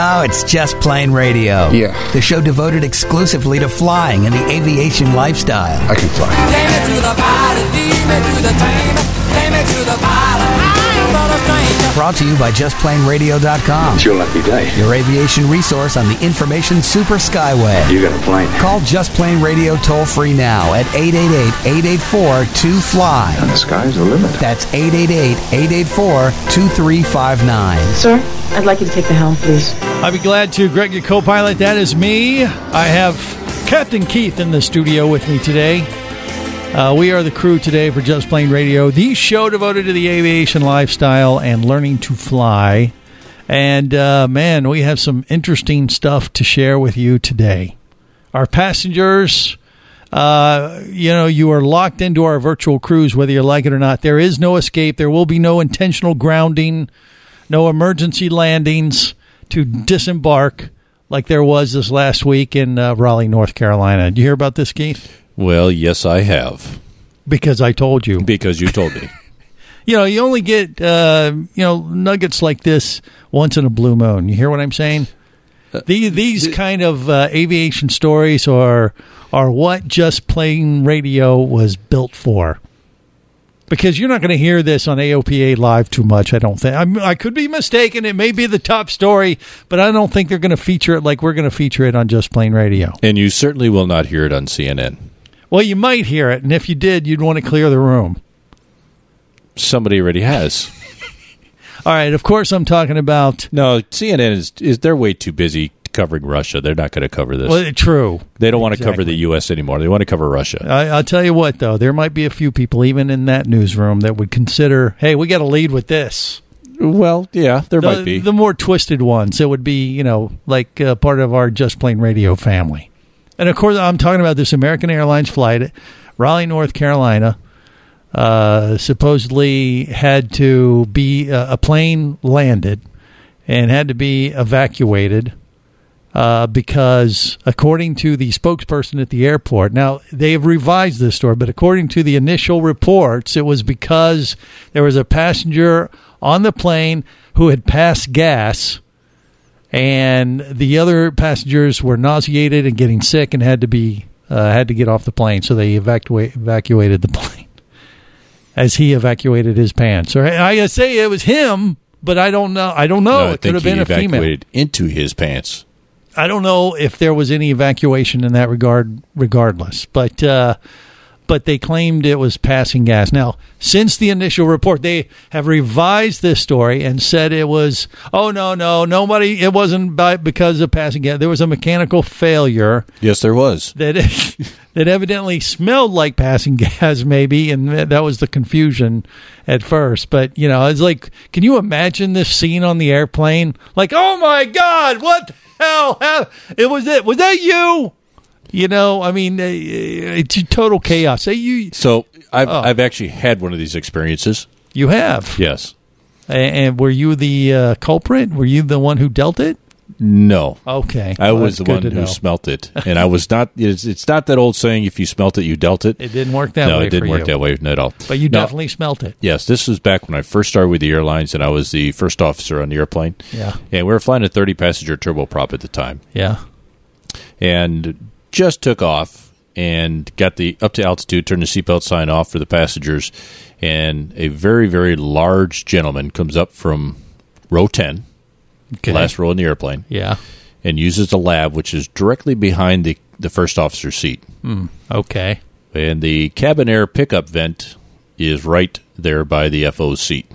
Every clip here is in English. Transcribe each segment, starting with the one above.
No, it's Just Plain Radio. Yeah. The show devoted exclusively to flying and the aviation lifestyle. I can fly. Take me to the pilot, lead me to the train. Take me to the pilot, I'm not a stranger. Brought to you by JustPlaneRadio.com. It's your lucky day. Your aviation resource on the information super skyway. You got a plane. Call Just Plain Radio toll free now at 888-884-2FLY. And the sky's the limit. That's 888-884-2359. Sir, I'd like you to take the helm, please. I'd be glad to. Greg, your co-pilot, that is me. I have Captain Keith in the studio with me today. We are the crew today for Just Plain Radio, the show devoted to the aviation lifestyle and learning to fly. And, man, we have some interesting stuff to share with you today. Our passengers, you are locked into our virtual cruise, whether you like it or not. There is no escape. There will be no intentional grounding, no emergency landings to disembark like there was this last week in Raleigh, North Carolina. Did you hear about this, Keith? Well, yes, I have. Because I told you. Because you told me. You only get, nuggets like this once in a blue moon. You hear what I'm saying? These kind of aviation stories are what Just Plain Radio was built for. Because you're not going to hear this on AOPA Live too much, I don't think. I could be mistaken. It may be the top story, but I don't think they're going to feature it like we're going to feature it on Just Plain Radio. And you certainly will not hear it on CNN. Well, you might hear it, and if you did, you'd want to clear the room. Somebody already has. All right, of course I'm talking about... No, CNN is they're way too busy covering Russia. They're not going to cover this. Well, true. They don't want to cover the U.S. anymore. They want to cover Russia. I'll tell you what, though. There might be a few people, even in that newsroom, that would consider, hey, we got to lead with this. Well, yeah, there might be. The more twisted ones. It would be, like part of our Just Plain Radio family. And, of course, I'm talking about this American Airlines flight, Raleigh, North Carolina. Supposedly had to be a plane landed and had to be evacuated because, according to the spokesperson at the airport, now they have revised this story, but according to the initial reports, it was because there was a passenger on the plane who had passed gas, and the other passengers were nauseated and getting sick and had to get off the plane, so they evacuated the plane. As he evacuated his pants. Or I say it was him, but I don't know. No, it could have been a female. He evacuated into his pants. I don't know if there was any evacuation in that regard, regardless. But they claimed it was passing gas. Now, since the initial report, they have revised this story and said it was, nobody, it wasn't because of passing gas. There was a mechanical failure. Yes, there was. That evidently smelled like passing gas, maybe, and that was the confusion at first. But, it's like, can you imagine this scene on the airplane? Like, oh, my God, what the hell? Was that you? It's total chaos. So I've actually had one of these experiences. You have? Yes. And were you the culprit? Were you the one who dealt it? No. Okay. I was the one who smelt it. And I was not, it's not that old saying, if you smelt it, you dealt it. It didn't work that way. No, it didn't work that way at all. But you definitely smelt it. Yes. This was back when I first started with the airlines, and I was the first officer on the airplane. Yeah. And we were flying a 30-passenger turboprop at the time. Yeah. And just took off and got up to altitude, turned the seatbelt sign off for the passengers, and a very, very large gentleman comes up from row 10, last row in the airplane, and uses the lav, which is directly behind the first officer's seat. Okay. And the cabin air pickup vent is right there by the FO's seat.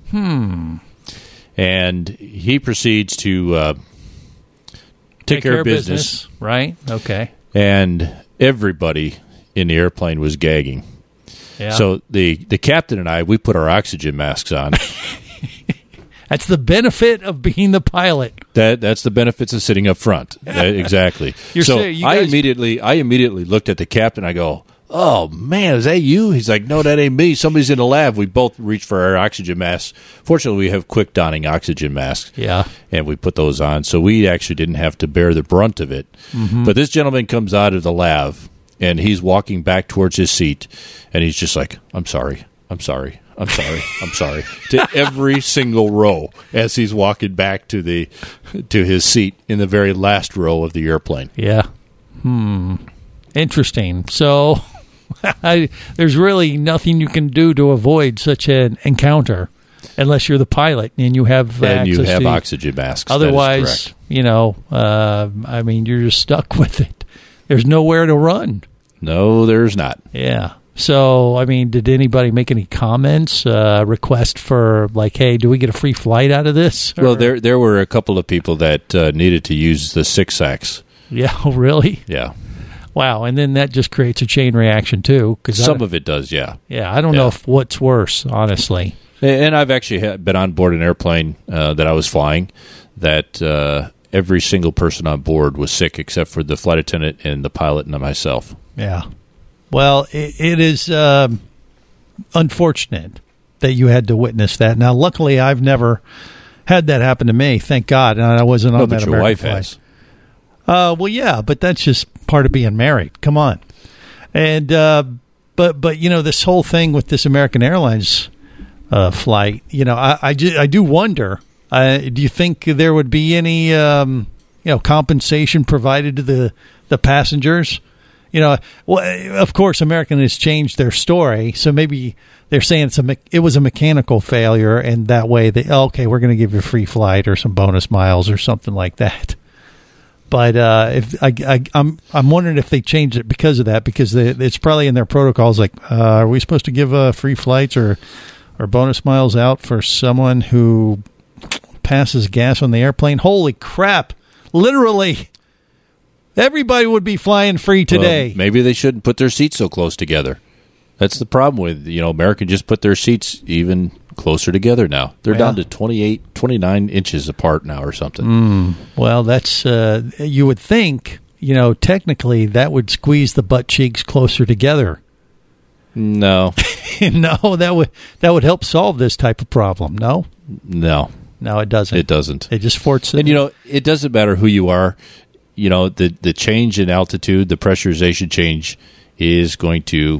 And he proceeds to take care of business. Right? Okay. And everybody in the airplane was gagging. Yeah. So the captain and I, we put our oxygen masks on. That's the benefit of being the pilot. That's the benefits of sitting up front. Exactly. I immediately looked at the captain. I go, "Oh man, is that you?" He's like, "No, that ain't me. Somebody's in the lab." We both reached for our oxygen masks. Fortunately, we have quick donning oxygen masks. Yeah. And we put those on, so we actually didn't have to bear the brunt of it. Mm-hmm. But this gentleman comes out of the lab, and he's walking back towards his seat, and he's just like, I'm sorry. I'm sorry. To every single row as he's walking back to his seat in the very last row of the airplane. Yeah. Interesting. So there's really nothing you can do to avoid such an encounter unless you're the pilot and you have oxygen masks. Otherwise, you're just stuck with it. There's nowhere to run. No, there's not. Yeah. So, did anybody make any comments, request for, like, hey, do we get a free flight out of this? Or? Well, there were a couple of people that needed to use the Six Sacks. Yeah, really? Yeah. Wow, and then that just creates a chain reaction, too. Some of it does, yeah. Yeah, I don't know what's worse, honestly. And I've actually been on board an airplane that I was flying that every single person on board was sick except for the flight attendant and the pilot and myself. Yeah. Well, it is unfortunate that you had to witness that. Now, luckily, I've never had that happen to me, thank God, and I wasn't on that American your wife flight. Has. Well, yeah, but that's just part of being married. Come on. And but this whole thing with this American Airlines flight, I do wonder. Do you think there would be any compensation provided to the passengers? Well, of course, American has changed their story, so maybe they're saying it was a mechanical failure, and that way we're going to give you a free flight or some bonus miles or something like that. But I'm wondering if they changed it because of that, because it's probably in their protocols. Like, are we supposed to give free flights or bonus miles out for someone who passes gas on the airplane? Holy crap! Literally. Everybody would be flying free today. Well, maybe they shouldn't put their seats so close together. That's the problem with, American just put their seats even closer together now. They're down to 29 inches apart now or something. Well, that's, you would think, technically that would squeeze the butt cheeks closer together. No. No, that would help solve this type of problem, no? No. No, it doesn't. It doesn't. It just forces it. And, it doesn't matter who you are. The change in altitude, the pressurization change is going to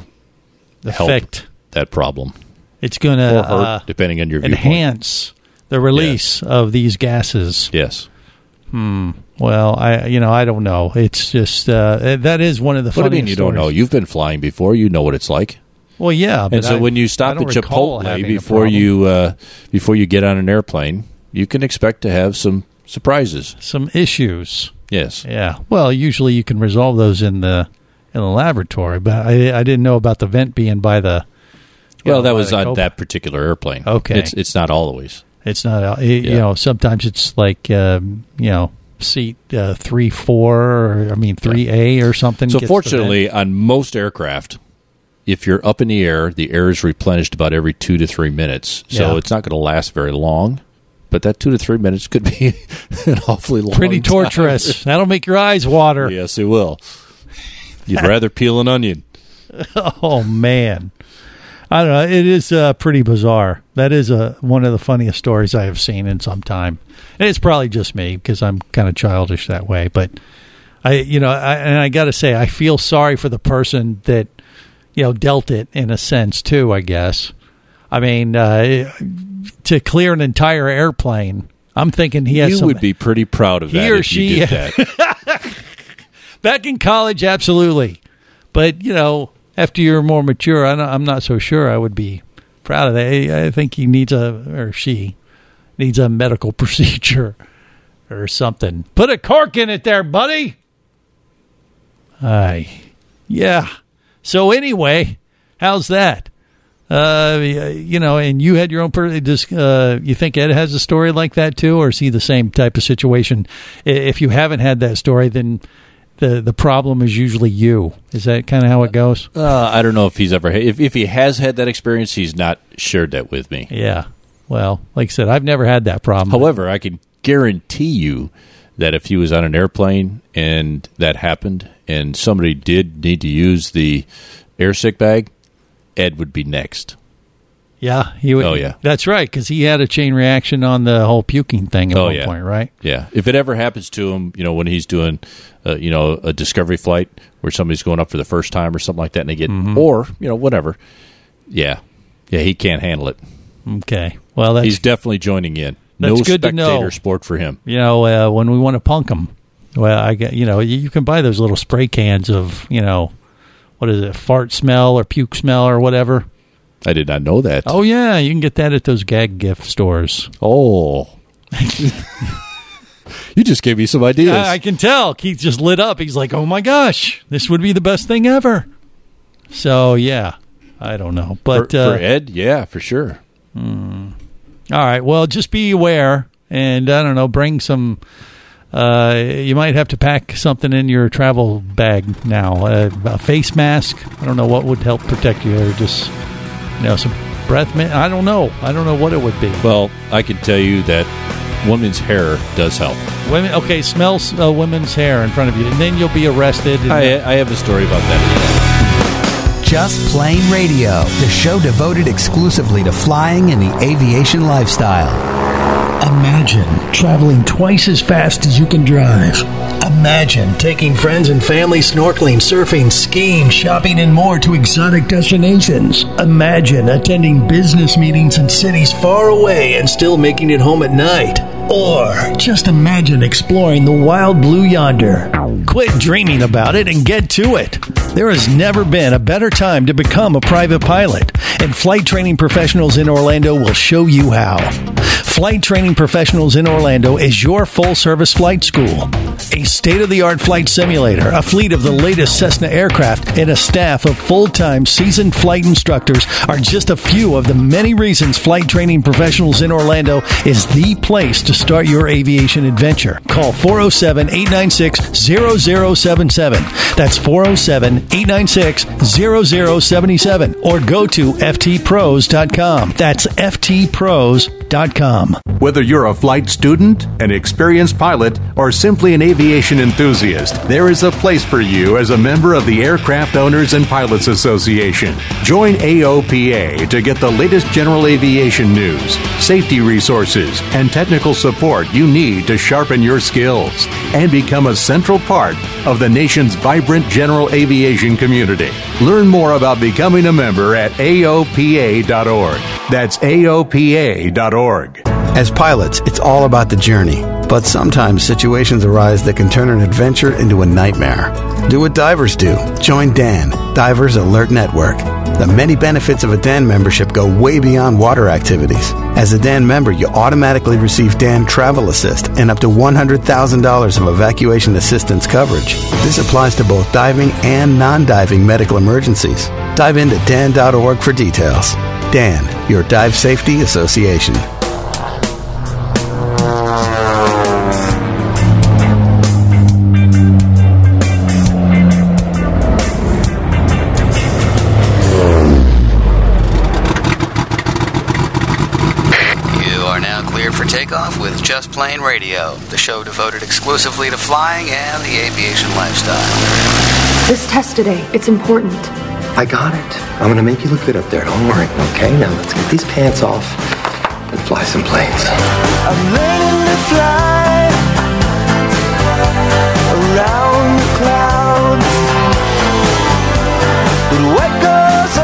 help that problem. It's going to hurt, depending on your enhance the release of these gases. Yes. Well, I don't know. It's just that is one of the funniest What do you mean you don't know? You've been flying before. You know what it's like. Well, yeah. And so when you stop at Chipotle before you get on an airplane, you can expect to have some surprises, some issues. Yes. Yeah. Well, usually you can resolve those in the laboratory, but I didn't know about the vent being by the. Well, that was on that particular airplane. Okay. It's not always. It's not. Sometimes it's like seat 3, 4, or 3A or something. So fortunately, on most aircraft, if you're up in the air is replenished about every 2 to 3 minutes. So it's not going to last very long. But that 2 to 3 minutes could be an awfully long Pretty torturous. time. That'll make your eyes water. Yes, it will. You'd rather peel an onion. Oh, man. I don't know. It is pretty bizarre. That is one of the funniest stories I have seen in some time. And it's probably just me because I'm kind of childish that way. But, I got to say, I feel sorry for the person that, dealt it in a sense, too, I guess. To clear an entire airplane, I'm thinking he has. You would be pretty proud of that. He or she you did that. Back in college, absolutely. But after you're more mature, I'm not so sure I would be proud of that. I think he needs she needs a medical procedure or something. Put a cork in it there, buddy. Yeah. So anyway, how's that? And you had your own you think Ed has a story like that too, or is he the same type of situation? If you haven't had that story, then the problem is usually you. Is that kind of how it goes? I don't know if he's ever if he has had that experience, he's not shared that with me. Yeah. Well, like I said, I've never had that problem. However, I can guarantee you that if he was on an airplane and that happened and somebody did need to use the air sick bag, Ed would be next. Yeah, he would. Oh, yeah. That's right, because he had a chain reaction on the whole puking thing at one point, right? Yeah. If it ever happens to him, when he's doing, a discovery flight where somebody's going up for the first time or something like that, and they get, or, whatever. Yeah. Yeah, he can't handle it. Okay. Well, he's definitely joining in. That's no good to know. spectator sport for him. When we want to punk him, well, you can buy those little spray cans of, what is it, fart smell or puke smell or whatever. I did not know that. Oh, yeah. You can get that at those gag gift stores. Oh. You just gave me some ideas. I can tell. Keith just lit up. He's like, oh, my gosh, this would be the best thing ever. So, yeah, I don't know. But for Ed, yeah, for sure. All right. Well, just be aware. And, I don't know, bring some... you might have to pack something in your travel bag now. A face mask. I don't know what would help protect you. Or just, some breath mint. I don't know. I don't know what it would be. Well, I can tell you that women's hair does help. Okay, smell women's hair in front of you, and then you'll be arrested. I have a story about that. Just Plain Radio, the show devoted exclusively to flying and the aviation lifestyle. Imagine traveling twice as fast as you can drive. Imagine taking friends and family snorkeling, surfing, skiing, shopping, and more to exotic destinations. Imagine attending business meetings in cities far away and still making it home at night. Or just imagine exploring the wild blue yonder. Quit dreaming about it and get to it. There has never been a better time to become a private pilot, and Flight Training Professionals in Orlando will show you how. Flight Training Professionals in Orlando is your full-service flight school. A state-of-the-art flight simulator, a fleet of the latest Cessna aircraft, and a staff of full-time seasoned flight instructors are just a few of the many reasons Flight Training Professionals in Orlando is the place to start your aviation adventure. Call 407-896-0077. That's 407-896-0077. Or go to ftpros.com. That's ftpros.com. Whether you're a flight student, an experienced pilot, or simply an aviation enthusiast, there is a place for you as a member of the Aircraft Owners and Pilots Association. Join AOPA to get the latest general aviation news, safety resources, and technical support you need to sharpen your skills and become a central part of the nation's vibrant general aviation community. Learn more about becoming a member at AOPA.org. That's AOPA.org. As pilots, it's all about the journey. But sometimes situations arise that can turn an adventure into a nightmare. Do what divers do. Join DAN, Divers Alert Network. The many benefits of a DAN membership go way beyond water activities. As a DAN member, you automatically receive DAN Travel Assist and up to $100,000 of evacuation assistance coverage. This applies to both diving and non-diving medical emergencies. Dive into dan.org for details. DAN, your Dive Safety Association. With Just Plain Radio, the show devoted exclusively to flying and the aviation lifestyle. This test today, it's important. I got it. I'm going to make you look good up there. Don't worry, okay? Now let's get these pants off and fly some planes. I'm learning to fly around the clouds. But what goes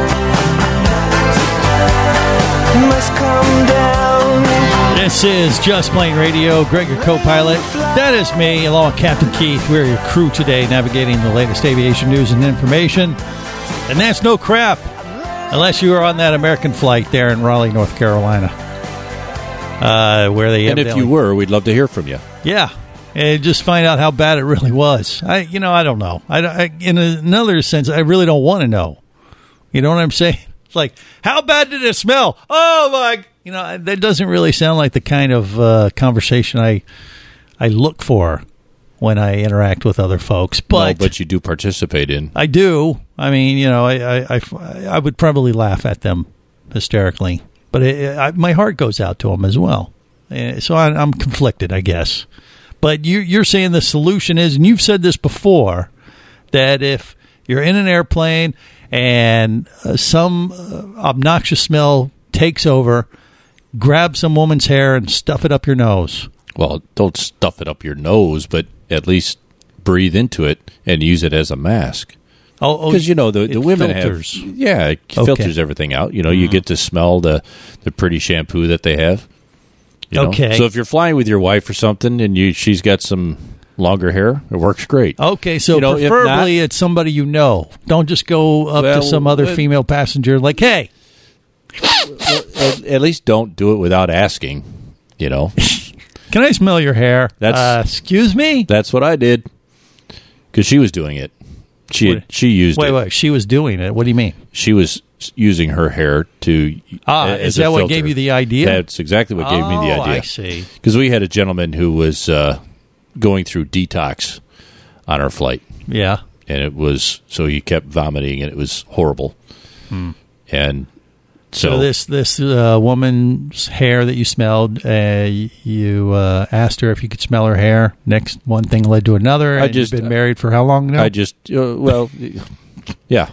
up must come down. This is Just Plain Radio. Greg, your co-pilot. That is me, along with Captain Keith. We're your crew today, navigating the latest aviation news and information. And that's no crap, unless you were on that American flight there in Raleigh, North Carolina. Where they and if you were, we'd love to hear from you. Yeah, and just find out how bad it really was. I don't know. In another sense, I really don't want to know. You know what I'm saying? It's like, how bad did it smell? Oh, my... that doesn't really sound like the kind of conversation I look for when I interact with other folks. But you do participate in. I do. I mean, I would probably laugh at them hysterically. But my heart goes out to them as well. So I'm conflicted, I guess. But you're saying the solution is, and you've said this before, that if you're in an airplane and some obnoxious smell takes over, grab some woman's hair and stuff it up your nose. Well, don't stuff it up your nose, but at least breathe into it and use it as a mask. Because, the women filters. It filters everything out. You get to smell the pretty shampoo that they have. Okay. So if you're flying with your wife or something and she's got some longer hair, it works great. Okay, so preferably it's somebody you know. Don't just go up to some other female passenger like, hey. At least don't do it without asking, Can I smell your hair? Excuse me? That's what I did. Because she was doing it. She used it. Wait, she was doing it? What do you mean? She was using her hair to is that what gave you the idea? That's exactly what gave me the idea. I see. Because we had a gentleman who was going through detox on our flight. Yeah. And so he kept vomiting, and it was horrible. And so this woman's hair that you smelled, you asked her if you could smell her hair. Next, one thing led to another. And you've been married for how long now? Yeah.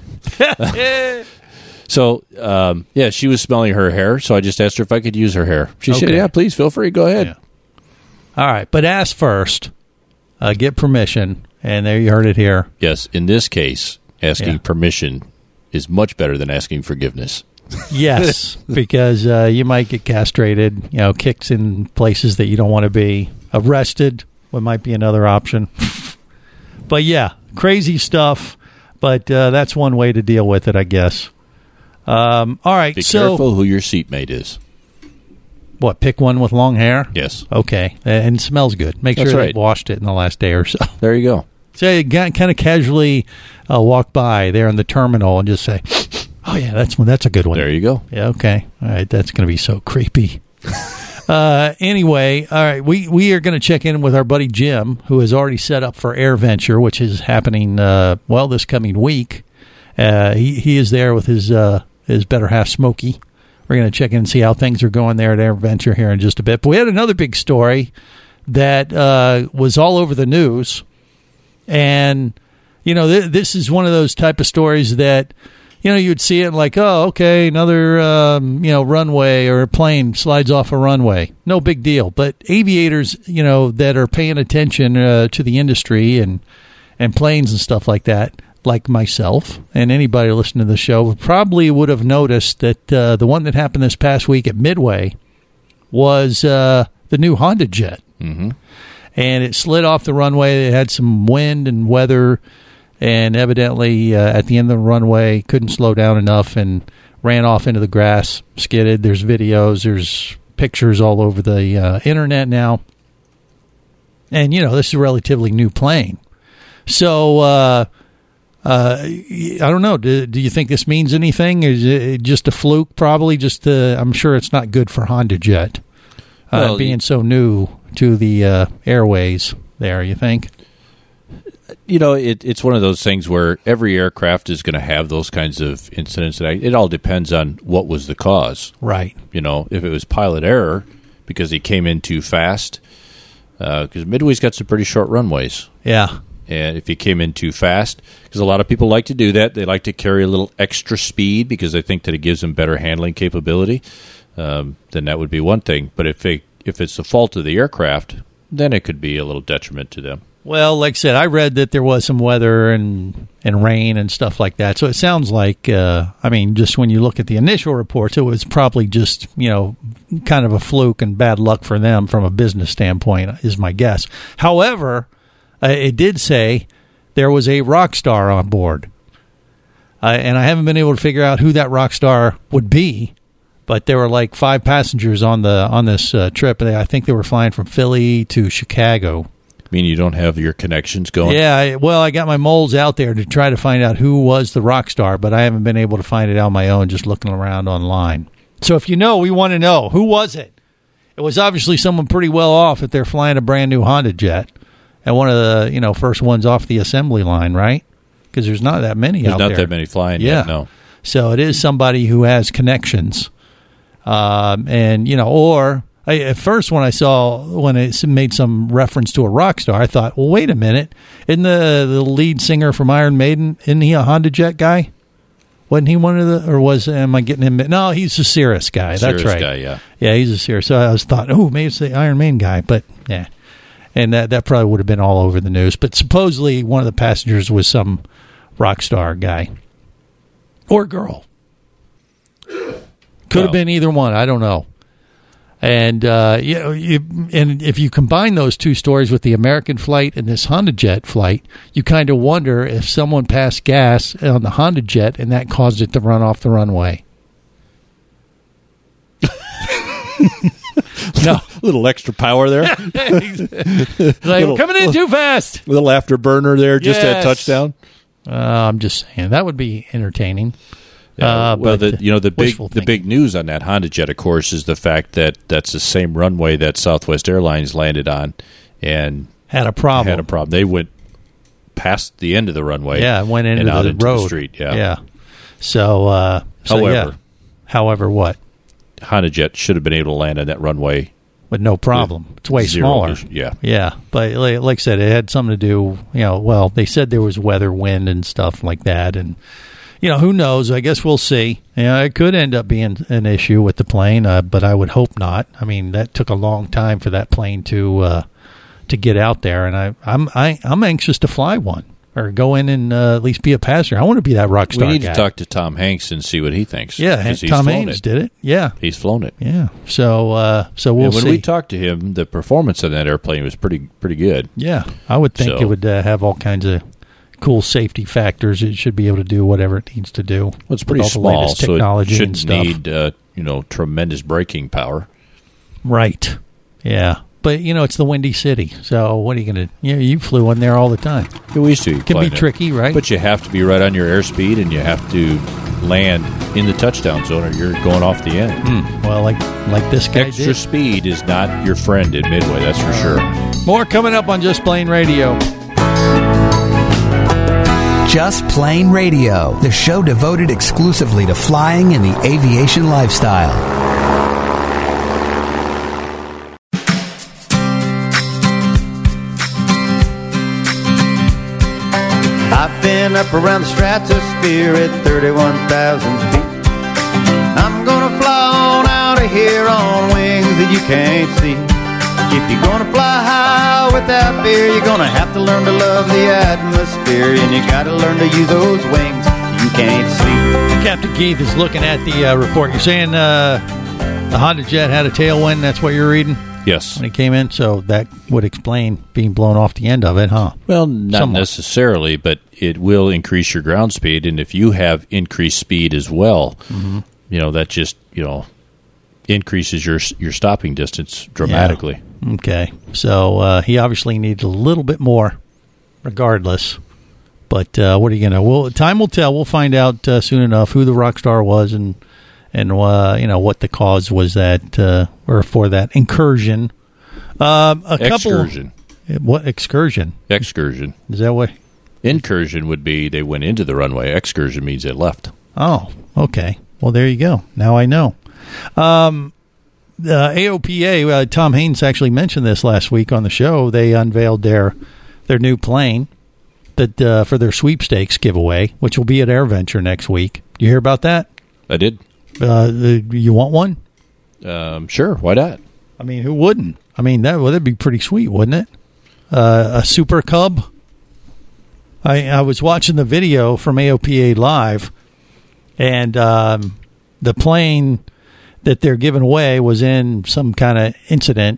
So, she was smelling her hair, so I just asked her if I could use her hair. She said, yeah, please, feel free, go ahead. Yeah. All right, but ask first, get permission, and there you heard it here. Yes, in this case, asking permission is much better than asking forgiveness. Yes, because you might get castrated, kicked in places that you don't want to be, arrested, what might be another option. But yeah, crazy stuff, but that's one way to deal with it, I guess. All right, be careful who your seatmate is. What, pick one with long hair? Yes. Okay, and it smells good. Make sure they washed it in the last day or so. There you go. So you kind of casually walk by there in the terminal and just say, oh, yeah, that's a good one. There you go. Yeah, okay. All right, that's going to be so creepy. Anyway, all right, we are going to check in with our buddy Jim, who is already set up for AirVenture, which is happening, this coming week. He is there with his better half, Smokey. We're going to check in and see how things are going there at AirVenture here in just a bit. But we had another big story that was all over the news. And, this is one of those type of stories that, you'd see it like, oh, okay, another, runway or a plane slides off a runway. No big deal. But aviators, that are paying attention to the industry and planes and stuff like that, like myself and anybody listening to the show, probably would have noticed that the one that happened this past week at Midway was the new Honda jet. Mm-hmm. And it slid off the runway. It had some wind and weather, and evidently at the end of the runway couldn't slow down enough and ran off into the grass, skidded. There's videos, there's pictures all over the internet now. And, this is a relatively new plane. So, I don't know. Do you think this means anything? Is it just a fluke? Probably just. I'm sure it's not good for Honda Jet being so new to the airways. There, you think? It's one of those things where every aircraft is going to have those kinds of incidents. It all depends on what was the cause, right? If it was pilot error because he came in too fast, because Midway's got some pretty short runways. Yeah. And if he came in too fast, because a lot of people like to do that, they like to carry a little extra speed because they think that it gives them better handling capability, then that would be one thing. But if it's the fault of the aircraft, then it could be a little detriment to them. Well, like I said, I read that there was some weather and rain and stuff like that. So it sounds like, just when you look at the initial reports, it was probably just, kind of a fluke and bad luck for them from a business standpoint, is my guess. However, it did say there was a rock star on board. And I haven't been able to figure out who that rock star would be, but there were like 5 passengers on this trip. And I think they were flying from Philly to Chicago. I mean, you don't have your connections going? Yeah, I got my moles out there to try to find out who was the rock star, but I haven't been able to find it out on my own, just looking around online. So if you know, we want to know. Who was it? It was obviously someone pretty well off if they're flying a brand new Honda jet. And one of the first ones off the assembly line, right? Because there's not that many out there. There's not that many flying yet, no. So it is somebody who has connections. At first when I saw, when it made some reference to a rock star, I thought, well, wait a minute. Isn't the lead singer from Iron Maiden, isn't he a Honda jet guy? Wasn't he one of the, or am I getting him? No, he's a Cirrus guy. That's right. Guy, yeah. Yeah, he's a Cirrus. So I thought, maybe it's the Iron Maiden guy, but yeah. And that probably would have been all over the news. But supposedly one of the passengers was some rock star guy or girl. Could have been either one. I don't know. And and if you combine those two stories with the American flight and this Honda Jet flight, you kind of wonder if someone passed gas on the Honda Jet and that caused it to run off the runway. No, a little extra power there. We're coming in too fast. A little afterburner there, just at touchdown. I'm just saying that would be entertaining. Yeah, well, the big news on that Honda Jet, of course, is the fact that that's the same runway that Southwest Airlines landed on and had a problem. They went past the end of the runway. Yeah, went into out the into road. The street. Yeah. So, however, what? Honda Jet should have been able to land on that runway with no problem. It's way smaller. Yeah. But like I said, it had something to do. They said there was weather, wind, and stuff like that, and. Who knows? I guess we'll see. It could end up being an issue with the plane, but I would hope not. I mean, that took a long time for that plane to get out there, and I'm anxious to fly one or go in and at least be a passenger. I want to be that rock star. We need guy. to talk to Tom Hanks and see what he thinks. Yeah, Tom Hanks did it. Yeah, he's flown it. Yeah, so we'll see. When we talked to him, the performance on that airplane was pretty good. Yeah, I would think it would have all kinds of cool safety factors. It should be able to do whatever it needs to do. Well, it's pretty small, technology so it and shouldn't stuff. need tremendous braking power. Right. Yeah. But it's the Windy City. So what are you going to? You flew in there all the time. We used to. It can be tricky, right? But you have to be right on your airspeed, and you have to land in the touchdown zone, or you're going off the end. Well, like this guy Extra did. speed is not your friend in Midway. That's for sure. More coming up on Just Plain Radio. Just Plain Radio, the show devoted exclusively to flying and the aviation lifestyle. I've been up around the stratosphere at 31,000 feet. I'm gonna fly on out of here on wings that you can't see. If you're gonna fly high without fear, you're gonna have to learn to love the atmosphere, and you gotta learn to use those wings you can't see. Captain Keith is looking at the report. You're saying the Honda Jet had a tailwind. That's what you're reading? Yes. When it came in, so that would explain being blown off the end of it, huh? Well, not necessarily, but it will increase your ground speed, and if you have increased speed as well, that just increases your stopping distance dramatically. Yeah. Okay, so he obviously needs a little bit more, regardless. But what are you going to? Well, time will tell. We'll find out soon enough who the rock star was and what the cause was that or for that incursion. Excursion. What excursion? Excursion. Is that what? Incursion would be they went into the runway. Excursion means they left. Oh, okay. Well, there you go. Now I know. AOPA, Tom Haynes actually mentioned this last week on the show. They unveiled their new plane that for their sweepstakes giveaway, which will be at AirVenture next week. You hear about that? I did. You want one? Sure. Why not? I mean, who wouldn't? I mean, that'd be pretty sweet, wouldn't it? A Super Cub. I was watching the video from AOPA Live, and the plane that they're giving away was in some kind of incident,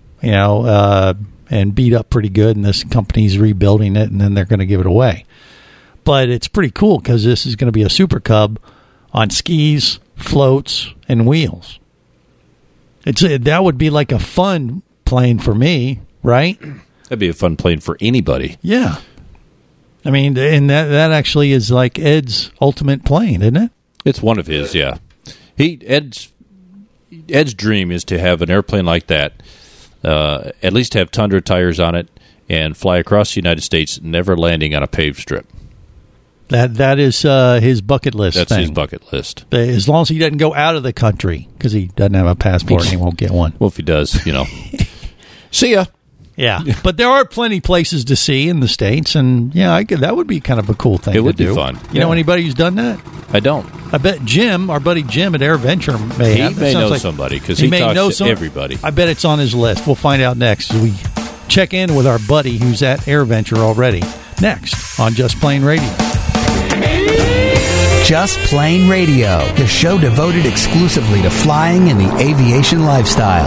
and beat up pretty good, and this company's rebuilding it, and then they're going to give it away. But it's pretty cool because this is going to be a Super Cub on skis, floats, and wheels. That would be like a fun plane for me, right? That'd be a fun plane for anybody. Yeah. I mean, and that actually is like Ed's ultimate plane, isn't it? It's one of his, yeah. Ed's dream is to have an airplane like that, at least have Tundra tires on it, and fly across the United States, never landing on a paved strip. That is his bucket list. That's thing. his bucket list. As long as he doesn't go out of the country, because he doesn't have a passport and he won't get one. Well, if he does, see ya. Yeah, but there are plenty places to see in the States, and that would be kind of a cool thing. It would to be do. fun. You know anybody who's done that? I don't. I bet Jim, our buddy Jim at AirVenture, may have. He may know somebody because he talks to everybody. I bet it's on his list. We'll find out next as we check in with our buddy who's at AirVenture already. Next on Just Plain Radio. Just Plain Radio, the show devoted exclusively to flying and the aviation lifestyle.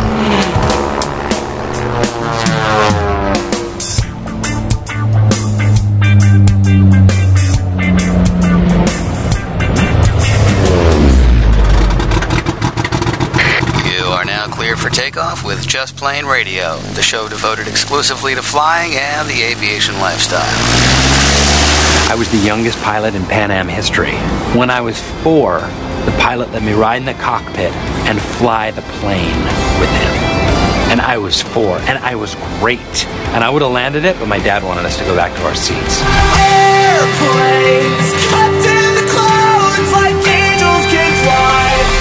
For takeoff with Just Plain Radio, the show devoted exclusively to flying and the aviation lifestyle. I was the youngest pilot in Pan Am history. When I was 4, the pilot let me ride in the cockpit and fly the plane with him. And I was 4, and I was great. And I would have landed it, but my dad wanted us to go back to our seats. Airplanes up in the clouds like angels can fly.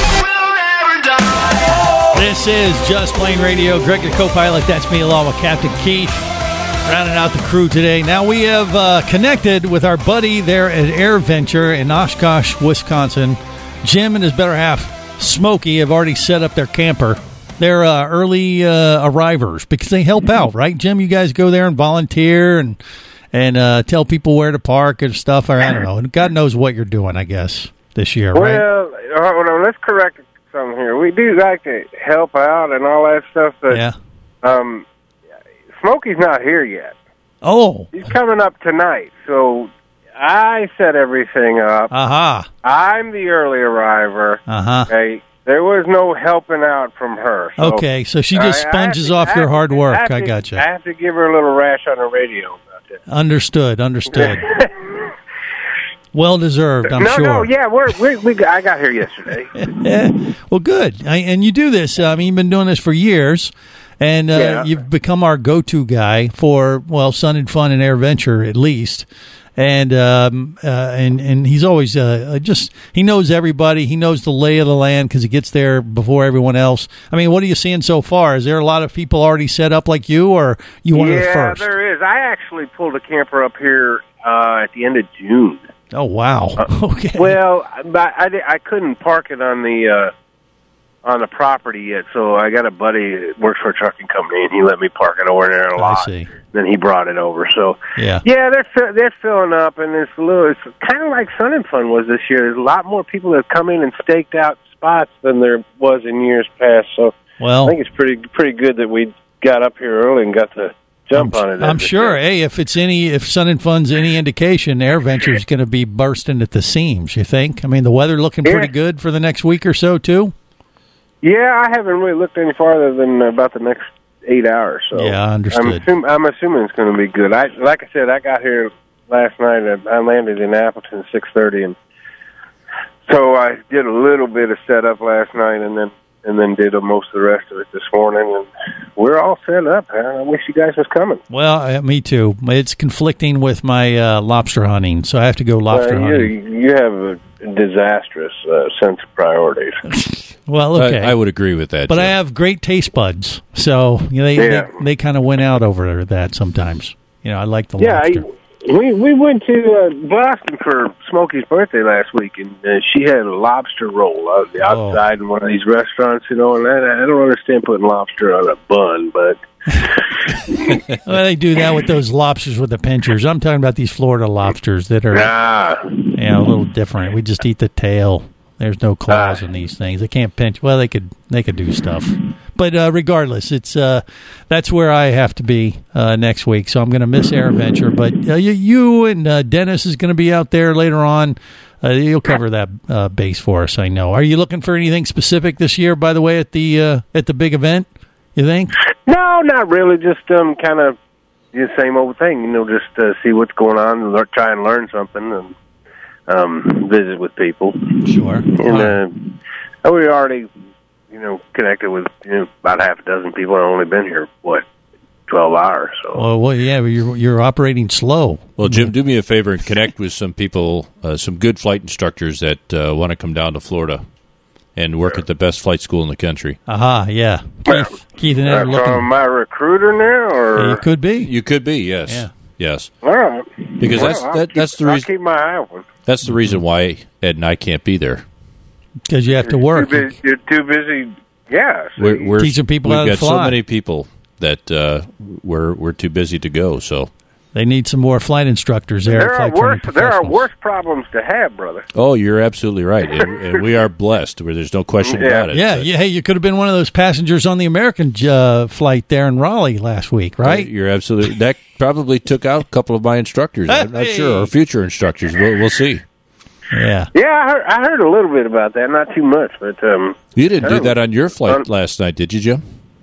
This is Just Plain Radio. Greg, your co-pilot. That's me along with Captain Keith. Rounding out the crew today. Now we have connected with our buddy there at AirVenture in Oshkosh, Wisconsin. Jim and his better half, Smokey, have already set up their camper. They're early arrivers because they help out, right? Jim, you guys go there and volunteer and tell people where to park and stuff. Or I don't know. And God knows what you're doing, I guess, this year, right? Well, let's correct something here. We do like to help out and all that stuff, but Smokey's not here yet. Oh. He's coming up tonight, so I set everything up. I'm the early arriver. Okay. There was no helping out from her. So okay, so she just sponges off your hard work. I gotcha. I have to give her a little rash on the radio about that. Understood. Well deserved, I'm sure. No, yeah, I got here yesterday. Well, good. And you do this. I mean, you've been doing this for years, and you've become our go-to guy for Sun and Fun and AirVenture at least. And he's always he knows everybody. He knows the lay of the land because he gets there before everyone else. I mean, what are you seeing so far? Is there a lot of people already set up like you, or you one of the first? Yeah, there is. I actually pulled a camper up here at the end of June. Oh, wow. Okay. Well, I couldn't park it on the property yet, so I got a buddy that works for a trucking company, and he let me park it over there a lot. I see. Then he brought it over. So yeah, they're filling up, and it's kind of like Sun and Fun was this year. There's a lot more people that have come in and staked out spots than there was in years past. So I think it's pretty good that we got up here early and got to jump on it. I'm sure. Hey, if Sun and Fun's any indication, AirVenture is going to be bursting at the seams. You think? I mean, the weather looking pretty good for the next week or so too. Yeah, I haven't really looked any farther than about the next 8 hours. So yeah, understood. I'm assuming it's going to be good. Like I said, I got here last night. I landed in Appleton at 6:30, and so I did a little bit of setup last night, and then did most of the rest of it this morning, and we're all set up. I wish you guys was coming. Well, me too. It's conflicting with my lobster hunting, so I have to go lobster hunting. You have a disastrous sense of priorities. Well, okay. I would agree with that. But Jim. I have great taste buds, so they kind of win out over that sometimes. I like the lobster. We went to Boston for Smokey's birthday last week, and she had a lobster roll outside in one of these restaurants, and I don't understand putting lobster on a bun, but... Well, they do that with those lobsters with the pinchers. I'm talking about these Florida lobsters that are a little different. We just eat the tail. There's no claws in these things. They can't pinch. Well, they could do stuff, but regardless, it's that's where I have to be next week. So I'm going to miss AirVenture. But you and Dennis is going to be out there later on. You'll cover that base for us. I know. Are you looking for anything specific this year? By the way, at the big event, you think? No, not really. Just kind of the same old thing. Just see what's going on and try and learn something and. Visit with people. Sure. And we already, connected with about half a dozen people. I've only been here 12 hours. So. Well, yeah, you're operating slow. Well, Jim, do me a favor and connect with some people, some good flight instructors that want to come down to Florida and work at the best flight school in the country. Yeah. Keith and I are looking. My recruiter now, or you could be. You could be. Yes. Yeah. Yes. All right. Because that's the reason. I'll keep my eye open. That's the reason why Ed and I can't be there. Because you have to work. You're too busy. Yeah. We're teaching people how to fly. We've got so many people that we're too busy to go. So They need some more flight instructors there. There are worse problems to have, brother. Oh, you're absolutely right, and we are blessed. Where there's no question about it. Yeah, hey, you could have been one of those passengers on the American flight there in Raleigh last week, right? You're absolutely. That probably took out a couple of my instructors. I'm not sure, or future instructors. We'll see. Yeah. Yeah, I heard a little bit about that. Not too much, but you didn't do that on your flight last night, did you, Jim?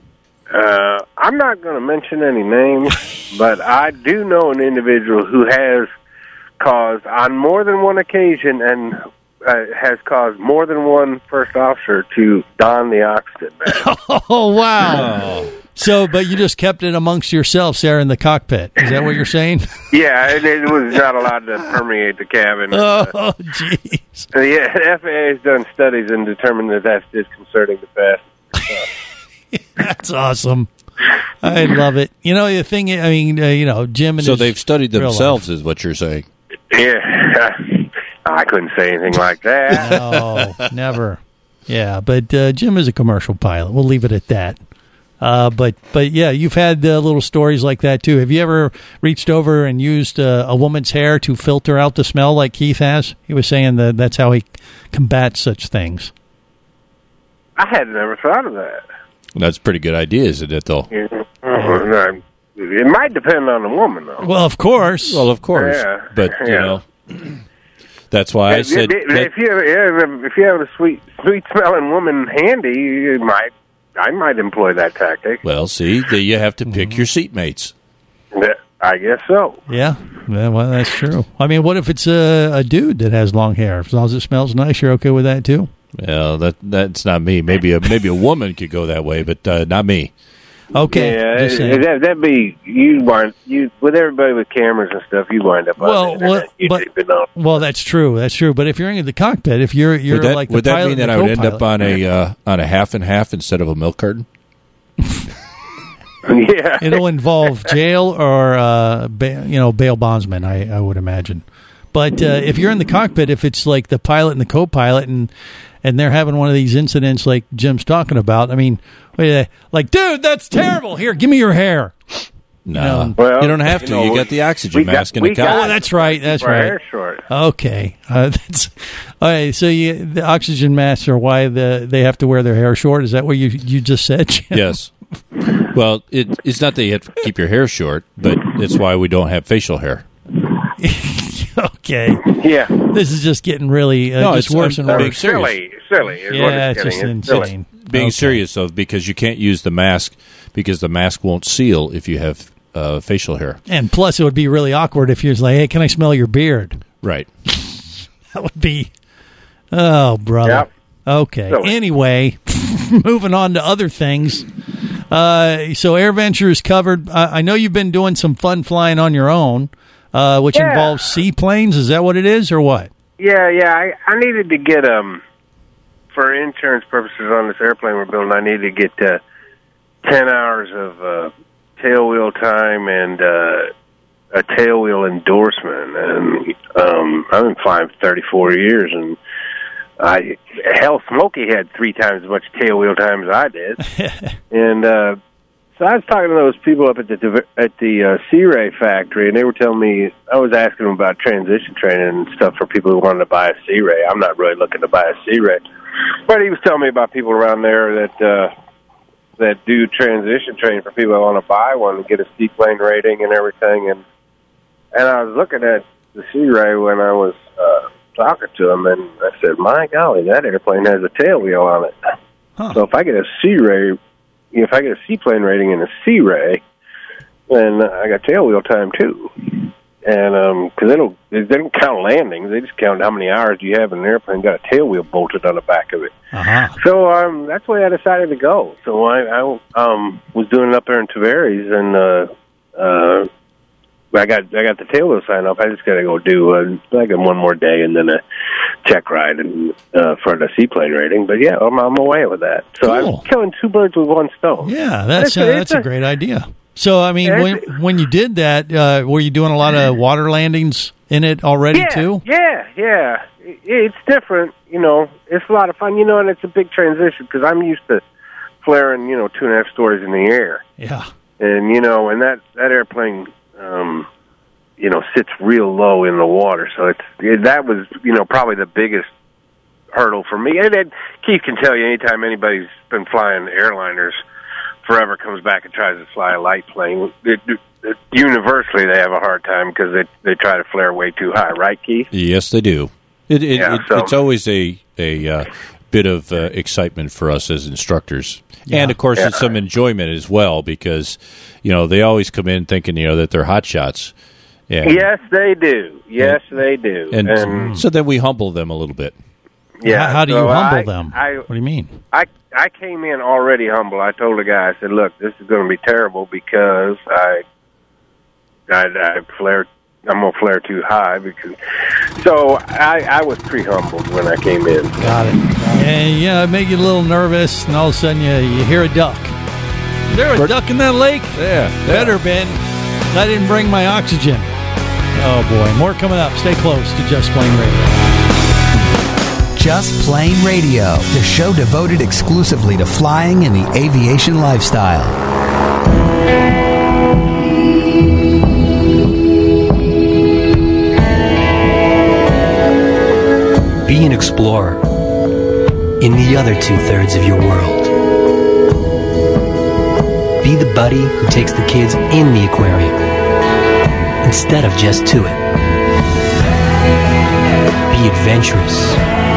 I'm not going to mention any names, but I do know an individual who has caused, on more than one occasion, and has caused more than one first officer to don the oxygen mask. Oh, wow. So, but you just kept it amongst yourselves there in the cockpit. Is that what you're saying? Yeah, it was not allowed to permeate the cabin. Oh, jeez. Yeah, the FAA has done studies and determined that that's disconcerting to passengers. That's awesome. I love it. You know, the thing, I mean, Jim and so they've studied themselves, life. Is what you're saying. Yeah. I couldn't say anything like that. No, never. Yeah, but Jim is a commercial pilot. We'll leave it at that. But yeah, you've had little stories like that, too. Have you ever reached over and used a woman's hair to filter out the smell like Keith has? He was saying that that's how he combats such things. I had never thought of that. That's a pretty good idea, isn't it, though? Yeah. It might depend on the woman, though. Well, of course. Yeah. But, you know, that's why I said... If you have a sweet-smelling woman handy, I might employ that tactic. Well, see, you have to pick your seatmates. I guess so. Yeah, well, that's true. I mean, what if it's a dude that has long hair? As long as it smells nice, you're okay with that, too? Well, that's not me. Maybe a woman could go that way, but not me. Okay. Yeah, that'd be you with everybody with cameras and stuff. You wind up on the internet. Well, that's true. That's true. But if you're in the cockpit, if you're like the would that pilot mean that I would end up on a half and half instead of a milk carton? Yeah, it'll involve jail or bail bondsman. I would imagine. But if you're in the cockpit, if it's like the pilot and the co-pilot, and they're having one of these incidents like Jim's talking about, I mean, like, dude, that's terrible. Here, give me your hair. No, you don't have to. You got the oxygen mask in the cockpit. Oh, that's right. That's right. Hair short. Okay, that's all right. So the oxygen masks are why they have to wear their hair short. Is that what you just said, Jim? Yes. Well, it's not that you have to keep your hair short, but it's why we don't have facial hair. Okay. Yeah. This is just getting really just worse and worse. Silly. Yeah, it's just insane. Being serious, though, because you can't use the mask because the mask won't seal if you have facial hair. And plus, it would be really awkward if you're like, hey, can I smell your beard? Right. That would be, oh, brother. Yep. Okay. Silly. Anyway, moving on to other things. So Air Ventures covered. I know you've been doing some fun flying on your own, which involves seaplanes. Is that what it is, or what? Yeah. I needed to get for insurance purposes on this airplane we're building. I needed to get 10 hours of tailwheel time and a tailwheel endorsement. And I've been flying for 34 years, and Smokey had 3 times as much tailwheel time as I did. And so I was talking to those people up at the Sea Ray factory, and they were telling me, I was asking them about transition training and stuff for people who wanted to buy a Sea Ray. I'm not really looking to buy a Sea Ray, but he was telling me about people around there that do transition training for people who want to buy one and get a seaplane rating and everything. And I was looking at the Sea Ray when I was talking to him, and I said, my golly, that airplane has a tail wheel on it. Huh. So if I get a Sea Ray, if I get a seaplane rating in a Sea Ray, then I got tail wheel time too. And because they don't count landings, they just count how many hours you have in an airplane got a tail wheel bolted on the back of it. Uh-huh. So that's the way I decided to go. So I was doing it up there in Tavares, and I got the tail wheel sign up. I just got to go do I got one more day and then a check ride and for the seaplane rating. But yeah, I'm away with that. So cool. I'm killing 2 birds with one stone. Yeah, that's a great idea. So I mean, when you did that, were you doing a lot of water landings in it already too? Yeah. It's different. It's a lot of fun. And it's a big transition because I'm used to flaring 2.5 stories in the air. Yeah. And and that airplane. sits real low in the water. So that was, probably the biggest hurdle for me. And Keith can tell you, anytime anybody's been flying airliners forever comes back and tries to fly a light plane, universally they have a hard time because they try to flare way too high, right, Keith? Yes, they do. It's always a bit of excitement for us as instructors. Yeah. And, of course, it's some enjoyment as well because, they always come in thinking, that they're hot shots. And, yes, they do. Yes, they do. And so then we humble them a little bit. Yeah. How do you humble them? What do you mean? I came in already humble. I told the guy, I said, look, this is going to be terrible because I flared. I'm going to flare too high. So I was pretty humbled when I came in. Got it. And, it made you a little nervous, and all of a sudden you hear a duck. Is there a duck in that lake? Yeah. Better been. I didn't bring my oxygen. Oh, boy. More coming up. Stay close to Just Plain Radio. Just Plain Radio, the show devoted exclusively to flying and the aviation lifestyle. Be an explorer in the other 2/3 of your world. Be the buddy who takes the kids in the aquarium instead of just to it. Be adventurous.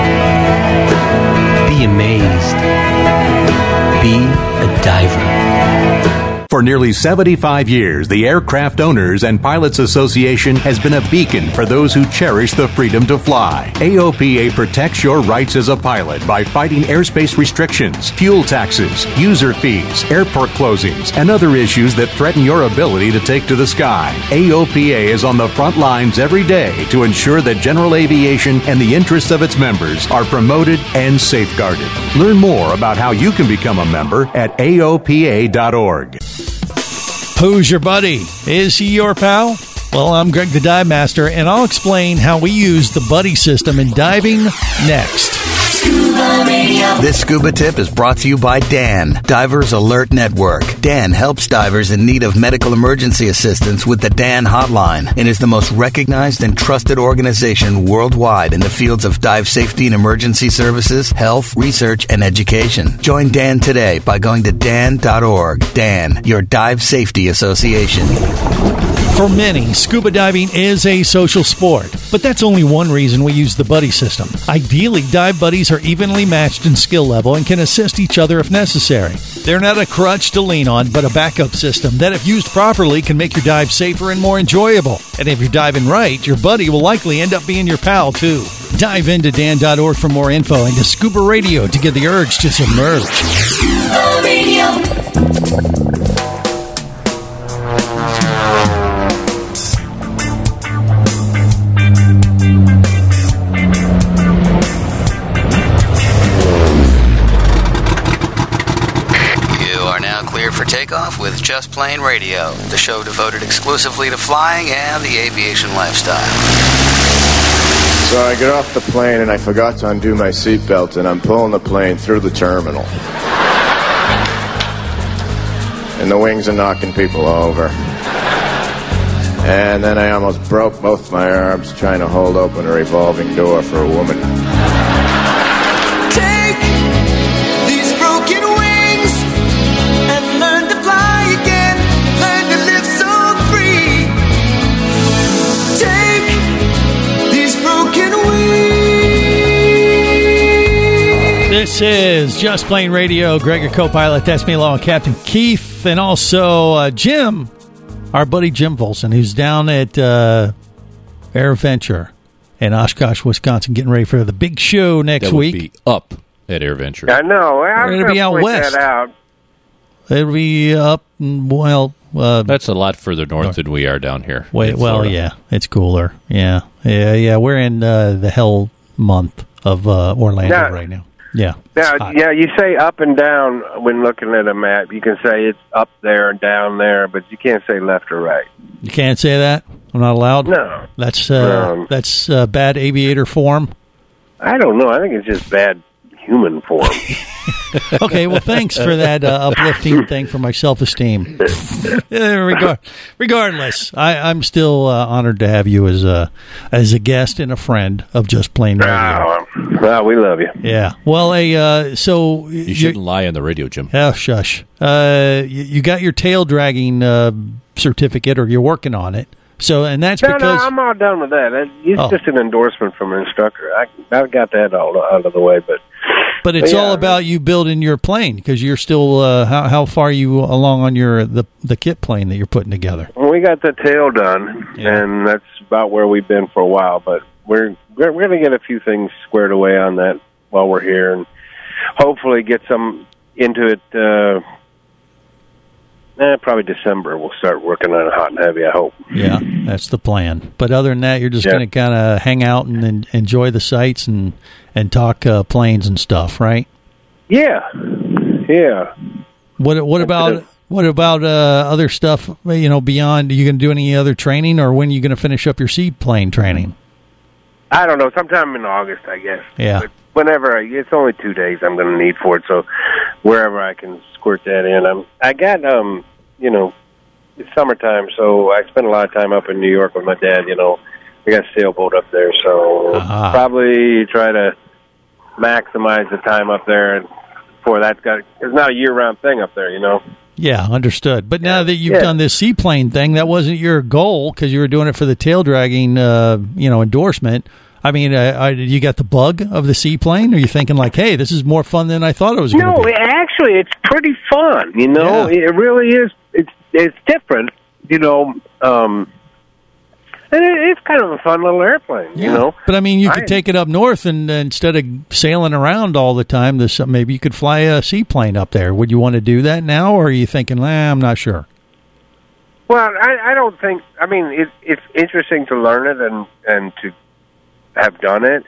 Be amazed. Be a diver. For nearly 75 years, the Aircraft Owners and Pilots Association has been a beacon for those who cherish the freedom to fly. AOPA protects your rights as a pilot by fighting airspace restrictions, fuel taxes, user fees, airport closings, and other issues that threaten your ability to take to the sky. AOPA is on the front lines every day to ensure that general aviation and the interests of its members are promoted and safeguarded. Learn more about how you can become a member at AOPA.org. Who's your buddy? Is he your pal? Well, I'm Greg the Dive Master, and I'll explain how we use the buddy system in diving next. Scuba Radio. This scuba tip is brought to you by DAN, Divers Alert Network. DAN helps divers in need of medical emergency assistance with the DAN hotline and is the most recognized and trusted organization worldwide in the fields of dive safety and emergency services, health, research, and education. Join DAN today by going to dan.org. DAN, your dive safety association. For many, scuba diving is a social sport, but that's only one reason we use the buddy system. Ideally, dive buddies are evenly matched in skill level and can assist each other if necessary. They're not a crutch to lean on, but a backup system that, if used properly, can make your dive safer and more enjoyable. And if you're diving right, your buddy will likely end up being your pal, too. Dive into dan.org for more info and to Scuba Radio to get the urge to submerge. Scuba Radio. For takeoff with Just Plain Radio, the show devoted exclusively to flying and the aviation lifestyle. So I get off the plane and I forgot to undo my seatbelt, and I'm pulling the plane through the terminal. And the wings are knocking people over. And then I almost broke both my arms trying to hold open a revolving door for a woman. This is Just Plain Radio. Greg, your co-pilot. That's me along with Captain Keith. And also Jim, our buddy Jim Volson, who's down at AirVenture in Oshkosh, Wisconsin, getting ready for the big show next week. Be up at AirVenture. I know. I'm going to be out west. That out. It'll be up, well... that's a lot further north than we are down here. Yeah. It's cooler. Yeah. We're in the hell month of Orlando right now. Yeah. Now, you say up and down when looking at a map. You can say it's up there and down there, but you can't say left or right. You can't say that? I'm not allowed? No. That's bad aviator form? I don't know. I think it's just bad human form. Okay, well, thanks for that uplifting thing for my self-esteem. Regardless, I'm still honored to have you as a guest and a friend of Just Plain Radio. Well, we love you. Yeah. Well, so you shouldn't lie on the radio, Jim. Oh, shush. You got your tail dragging certificate, or you're working on it. So, and that's because... No, I'm all done with that. It's just an endorsement from an instructor. I've got that all out of the way, but it's all about you building your plane, because you're still how far are you along on the kit plane that you're putting together? Well, we got the tail done, and that's about where we've been for a while. But we're going to get a few things squared away on that while we're here, and hopefully get some into it. Probably December. We'll start working on it hot and heavy, I hope. Yeah, that's the plan. But other than that, you're just going to kind of hang out and enjoy the sights and talk planes and stuff, right? Yeah. What about other stuff? Beyond? Are you going to do any other training, or when are you going to finish up your seaplane training? I don't know. Sometime in August, I guess. Yeah. But whenever it's only 2 days I'm going to need for it, so wherever I can squirt that in. I got it's summertime, so I spend a lot of time up in New York with my dad. We got a sailboat up there, so probably try to maximize the time up there. And before it's not a year-round thing up there, Yeah, understood. But now that you've done this seaplane thing, that wasn't your goal because you were doing it for the tail dragging, endorsement. I mean, you got the bug of the seaplane? Or are you thinking like, hey, this is more fun than I thought it was going to be? No, actually, it's pretty fun. Yeah. It really is. It's different. And it's kind of a fun little airplane. But I mean, you could take it up north, and instead of sailing around all the time, maybe you could fly a seaplane up there. Would you want to do that now, or are you thinking, I'm not sure? Well, I don't think. I mean, it's interesting to learn it and to have done it,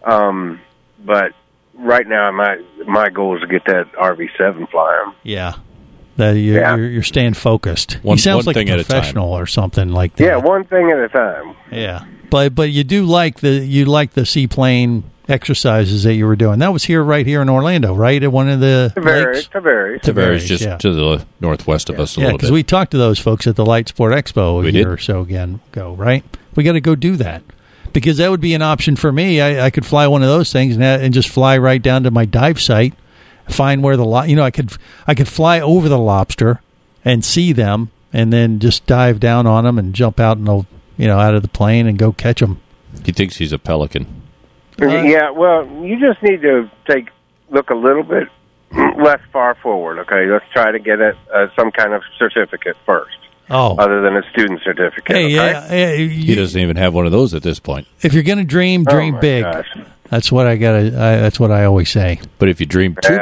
but right now my goal is to get that RV-7 flying. Yeah, you're staying focused. He sounds like a professional or something like that. Yeah, one thing at a time. Yeah, but you do like the seaplane exercises that you were doing. That was right here in Orlando, right? At one of the lakes? Tavares, just to the northwest of us a little bit. Because we talked to those folks at the Light Sport Expo a year or so ago, right? We got to go do that. Because that would be an option for me. I could fly one of those things and just fly right down to my dive site, find where I could fly over the lobster and see them, and then just dive down on them and jump out out of the plane and go catch them. He thinks he's a pelican. Yeah, well, you just need to look a little bit less far forward. Okay, let's try to get some kind of certificate first. Oh, other than a student certificate. Hey, he doesn't even have one of those at this point. If you're going to dream big. Gosh. That's what that's what I always say. But if you dream too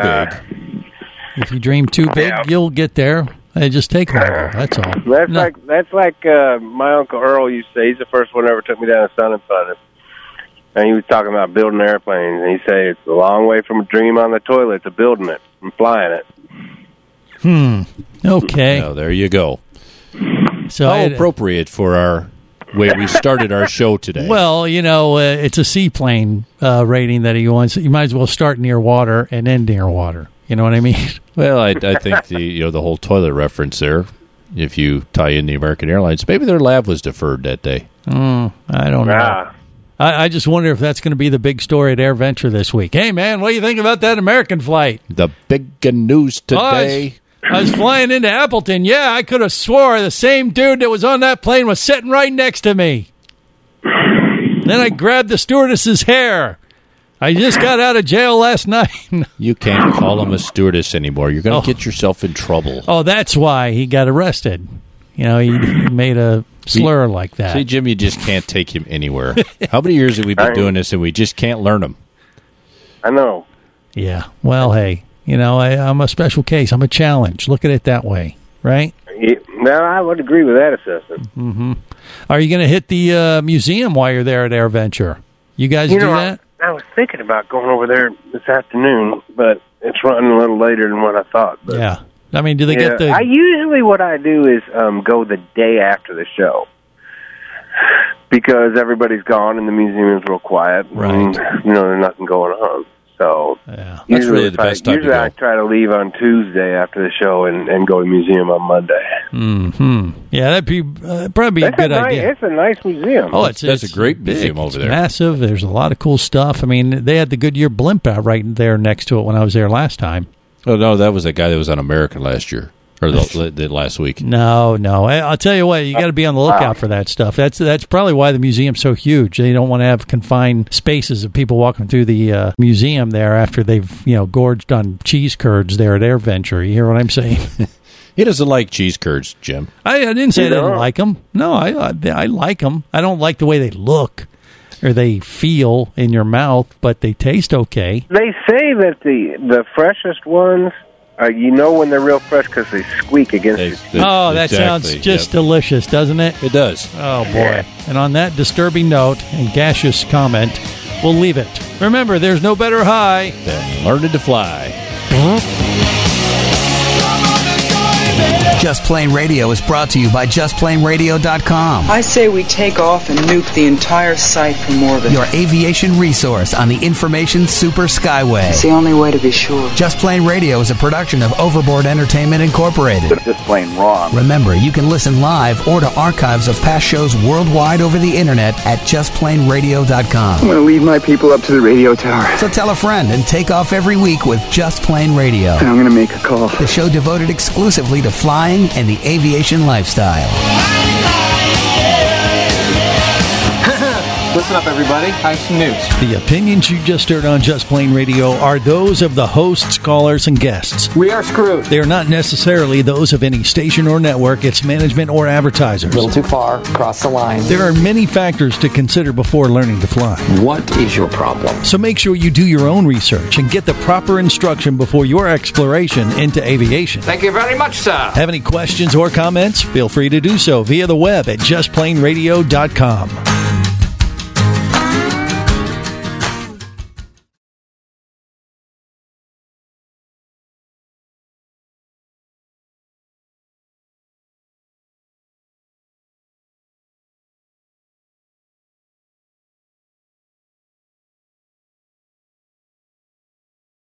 big, you'll get there. It just takes longer. That's all. That's like my Uncle Earl used to say. He's the first one who ever took me down to Sun and Fun. And he was talking about building airplanes, and he said it's a long way from a dream on the toilet to building it and flying it. Okay. Well, there you go. So how appropriate for our way we started our show today. Well, it's a seaplane rating that he wants. You might as well start near water and end near water. You know what I mean? Well, I think the whole toilet reference there. If you tie in the American Airlines, maybe their lav was deferred that day. I don't know. I just wonder if that's going to be the big story at AirVenture this week. Hey, man, what do you think about that American flight? The big news today. I was flying into Appleton. Yeah, I could have swore the same dude that was on that plane was sitting right next to me. Then I grabbed the stewardess's hair. I just got out of jail last night. You can't call him a stewardess anymore. You're going to get yourself in trouble. Oh, that's why he got arrested. He made a slur like that. See, Jim, you just can't take him anywhere. How many years have we been doing this and we just can't learn him? I know. Yeah. Well, hey. I'm a special case. I'm a challenge. Look at it that way, right? No, I would agree with that assessment. Mm-hmm. Are you going to hit the museum while you're there at AirVenture? You guys do that? I was thinking about going over there this afternoon, but it's running a little later than what I thought. But, yeah. I mean, do they get the... Usually what I do is go the day after the show. Because everybody's gone and the museum is real quiet. Right. And, there's nothing going on. So that's really the best time to go. I try to leave on Tuesday after the show and go to the museum on Monday. Mm-hmm. Yeah, that'd be probably a good idea. It's a nice museum. Oh, that's a great museum over there. Massive. There's a lot of cool stuff. I mean, they had the Goodyear blimp out right there next to it when I was there last time. Oh no, that was a guy that was on American last year. Or the last week. No. I'll tell you what, you got to be on the lookout for that stuff. That's probably why the museum's so huge. They don't want to have confined spaces of people walking through the museum there after they've gorged on cheese curds there at AirVenture. You hear what I'm saying? He doesn't like cheese curds, Jim. I didn't say I didn't like them. No, I like them. I don't like the way they look or they feel in your mouth, but they taste okay. They say that the freshest ones. You know when they're real fresh because they squeak against it. Oh, that sounds just delicious, doesn't it? It does. Oh, boy. Yeah. And on that disturbing note and gaseous comment, we'll leave it. Remember, there's no better high than learning to fly. Just Plain Radio is brought to you by JustPlainRadio.com. I say we take off and nuke the entire site from orbit. Your aviation resource on the information super skyway. It's the only way to be sure. Just Plain Radio is a production of Overboard Entertainment Incorporated. Just plain wrong. Remember, you can listen live or to archives of past shows worldwide over the internet at JustPlainRadio.com. I'm going to leave my people up to the radio tower. So tell a friend and take off every week with Just Plain Radio. And I'm going to make a call. The show devoted exclusively to flying and the aviation lifestyle. Listen up, everybody. I have some news. The opinions you just heard on Just Plain Radio are those of the hosts, callers, and guests. We are screwed. They are not necessarily those of any station or network, its management, or advertisers. A little too far. Cross the line. There are many factors to consider before learning to fly. What is your problem? So make sure you do your own research and get the proper instruction before your exploration into aviation. Thank you very much, sir. Have any questions or comments? Feel free to do so via the web at JustPlainRadio.com.